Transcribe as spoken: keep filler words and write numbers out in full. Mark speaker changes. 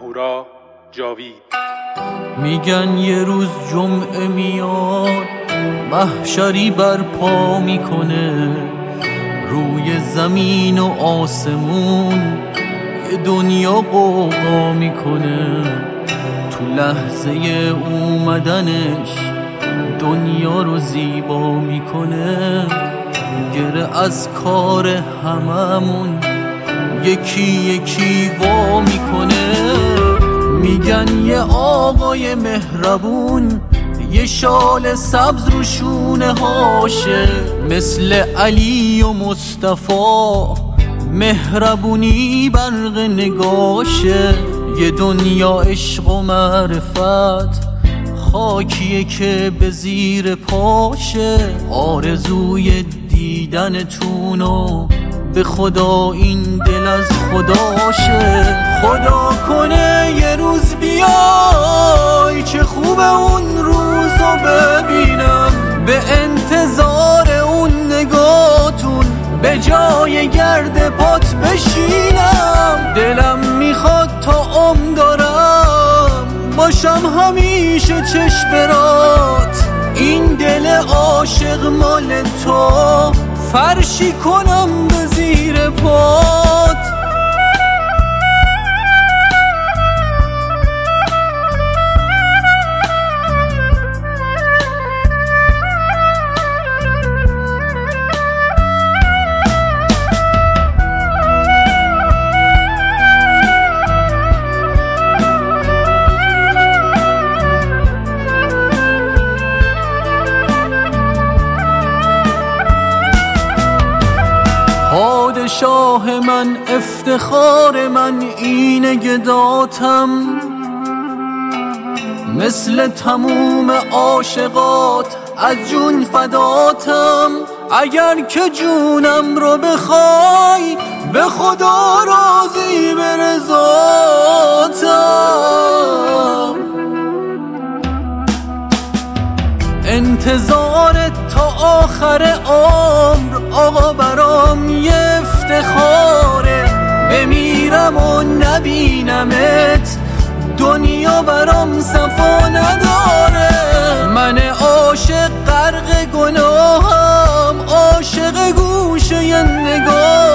Speaker 1: اهورا جاوید.
Speaker 2: میگن یه روز جمعه میاد محشری برپا میکنه، روی زمین و آسمون یه دنیا قوقا میکنه. تو لحظه اومدنش دنیا رو زیبا میکنه، گره از کار هممون یکی یکی وا میکنه. میگن یه آقای مهربون یه شال سبز رو شونه هاشه، مثل علی و مصطفی مهربونی برق نگاشه. یه دنیا عشق و معرفت خاکیه که به زیر پاشه، آرزوی دیدنتونو به خدا این دل از خداشه. خدا کنه یه روز بیای چه خوبه اون روزو ببینم، به انتظار اون نگاتون به جای گرد پات بشینم. دلم میخواد تا عمر دارم باشم همیشه چشم برات، این دل عاشق مال تو فرشی کنم به زیر پات. پادشاه من افتخار من اینه گداتم، مثل تموم عاشقات از جون فداتم. اگر که جونم رو بخوای به خدا راضی به رضاتم. انتظارت تا آخر عمر آقا برام یه افتخاره، بمیرم و نبینمت دنیا برام صفا نداره. من عاشق غرق گناهم، عاشق گوشه نگاه